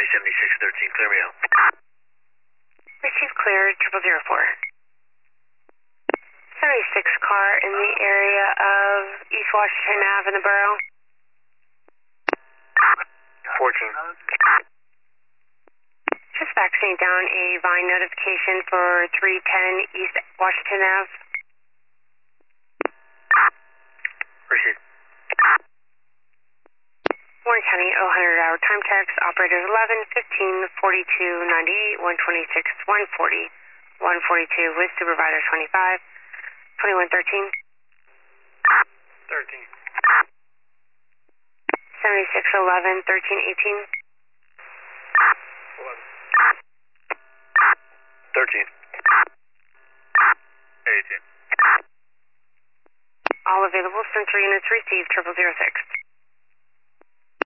7613, clear me out. Receive clear, 0004. 76 car in the area of East Washington Ave in the borough. 14. Just faxing down a Vine notification for 310 East Washington Ave. Proceed. Warren County 000 time text, operators 11, 15, 42, 98, 126, 140, 142 with supervisor 25, 2113. 13. 7611, 1318. 11. 13. 18. All available sensor units received, 0006.